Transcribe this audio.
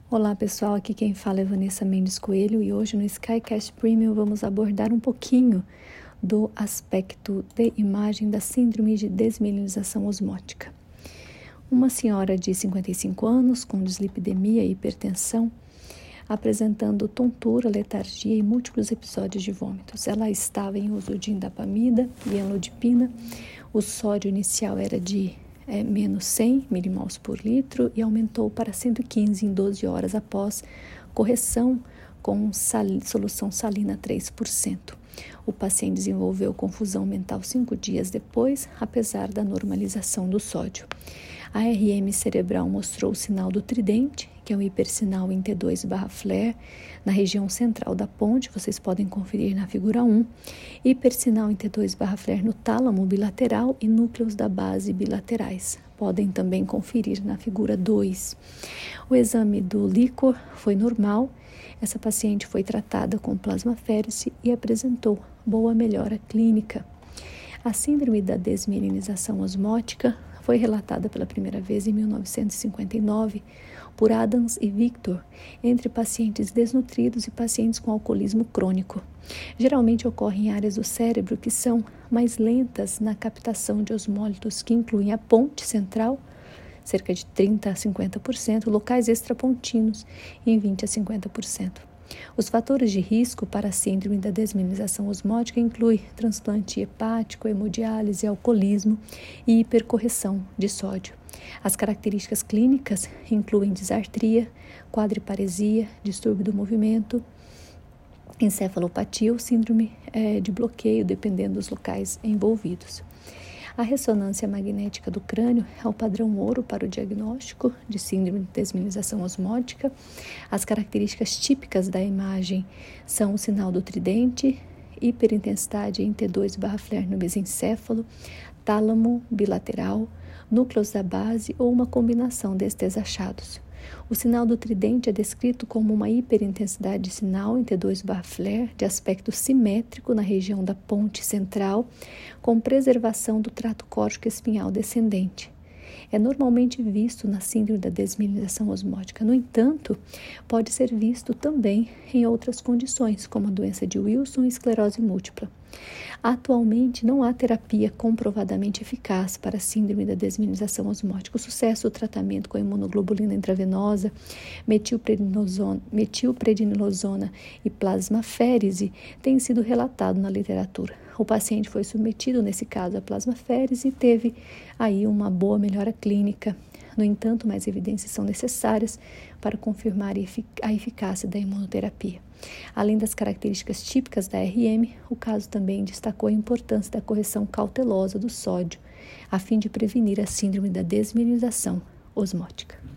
Olá pessoal, aqui quem fala é Vanessa Mendes Coelho e hoje no Skycast Premium vamos abordar um pouquinho do aspecto de imagem da síndrome de desmielinização osmótica. Uma senhora de 55 anos com dislipidemia e hipertensão apresentando tontura, letargia e múltiplos episódios de vômitos. Ela estava em uso de indapamida e amlodipina. O sódio inicial era de menos 100 milimols por litro e aumentou para 115 em 12 horas após correção com solução salina 3%. O paciente desenvolveu confusão mental 5 dias depois, apesar da normalização do sódio. A RM cerebral mostrou o sinal do tridente, que é um hipersinal em T2/flare, na região central da ponte, vocês podem conferir na figura 1, hipersinal em T2/flare no tálamo bilateral e núcleos da base bilaterais. Podem também conferir na figura 2. O exame do líquor foi normal. Essa paciente foi tratada com plasmaférese e apresentou boa melhora clínica. A síndrome da desmielinização osmótica foi relatada pela primeira vez em 1959 por Adams e Victor entre pacientes desnutridos e pacientes com alcoolismo crônico. Geralmente ocorre em áreas do cérebro que são mais lentas na captação de osmólitos, que incluem a ponte central, cerca de 30% a 50%, locais extrapontinos, em 20% a 50%. Os fatores de risco para a síndrome da desmielinização osmótica incluem transplante hepático, hemodiálise, alcoolismo e hipercorreção de sódio. As características clínicas incluem disartria, quadriparesia, distúrbio do movimento, encefalopatia ou síndrome de bloqueio, dependendo dos locais envolvidos. A ressonância magnética do crânio é o padrão ouro para o diagnóstico de síndrome de desmielinização osmótica. As características típicas da imagem são o sinal do tridente, hiperintensidade em T2/flare no mesencéfalo, tálamo bilateral, núcleos da base ou uma combinação destes achados. O sinal do tridente é descrito como uma hiperintensidade de sinal em T2/flare de aspecto simétrico na região da ponte central, com preservação do trato córtico espinhal descendente. É normalmente visto na síndrome da desmielinização osmótica. No entanto, pode ser visto também em outras condições, como a doença de Wilson e esclerose múltipla. Atualmente, não há terapia comprovadamente eficaz para a síndrome da desmielinização osmótica. O sucesso do tratamento com imunoglobulina intravenosa, metilprednisolona e plasmaférese tem sido relatado na literatura. O paciente foi submetido, nesse caso, à plasmaférese e teve aí uma boa melhora clínica. No entanto, mais evidências são necessárias para confirmar a eficácia da imunoterapia. Além das características típicas da RM, o caso também destacou a importância da correção cautelosa do sódio, a fim de prevenir a síndrome da desmielinização osmótica.